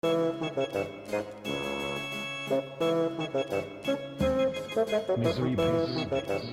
Misery Base.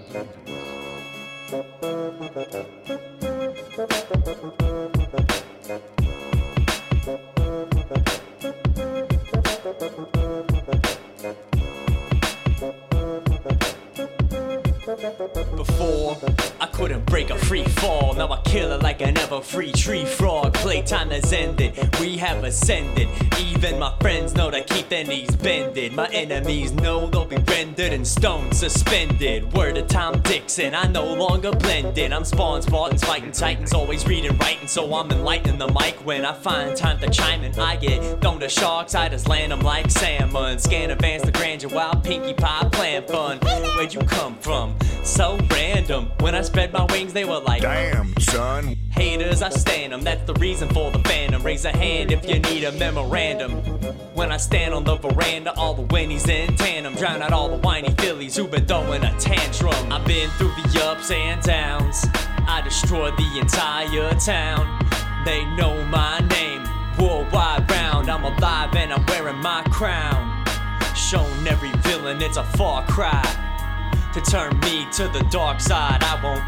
Before, I couldn't break a free fall. Now I kill it like an ever-free tree frog. Playtime has ended, we have ascended. Even my friends know to keep their knees bended. My enemies know they'll be rendered in stone suspended. Word of Tom Dixon, I no longer blended. I'm spawning Spartans, fighting Titans, always reading, writing. So I'm enlightening the mic when I find time to chime in. I get thrown to sharks, I just land them like salmon. Scan advance the grandeur while Pinkie Pie plan fun. Where'd you come from? So random. When I spread my wings, they were like, damn, son. Haters, I stand them. That's the reason for the fandom. Raise a hand if you need a memorandum. When I stand on the veranda, all the winnies in tandem. Drown out all the whiny fillies who've been throwing a tantrum. I've been through the ups and downs. I destroyed the entire town. They know my name, worldwide round. I'm alive and I'm wearing my crown. Shown every villain, it's a far cry to turn me to the dark side. I won't,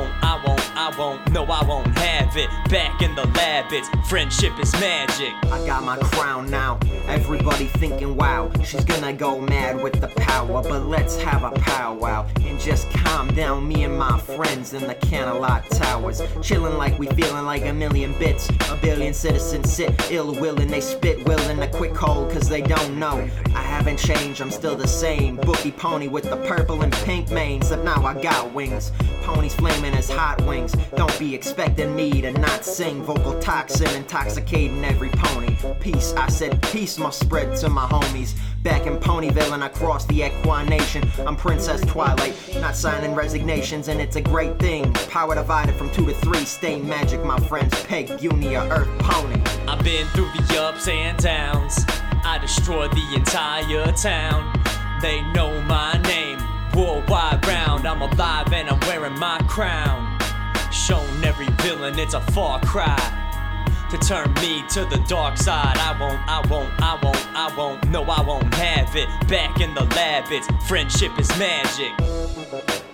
no I won't have it. Back in the lab, it's friendship is magic. I got my crown now, everybody thinking wow, she's gonna go mad with the power. But let's have a powwow and just calm down, me and my friends in the Canalot Towers. Chillin' like we feelin' like a million bits. A billion citizens sit ill-willin', they spit willin' a quick hold cause they don't know. I haven't changed, I'm still the same bookie pony with the purple and pink mane, except now I got wings. Ponies flaming as hot wings. Don't be expecting me to not sing. Vocal toxin intoxicating every pony. Peace, I said peace must spread to my homies. Back in Ponyville and across the Equination, I'm Princess Twilight, not signing resignations, and it's a great thing. Power divided from 2 to 3, stay magic, my friends. Peg, Unia, Earth Pony. I've been through the ups and downs. I destroyed the entire town. They know my name, worldwide round. I'm alive and I'm wearing my crown. Shown every villain, it's a far cry to turn me to the dark side. I won't, no I won't have it. Back in the lab, it's friendship is magic.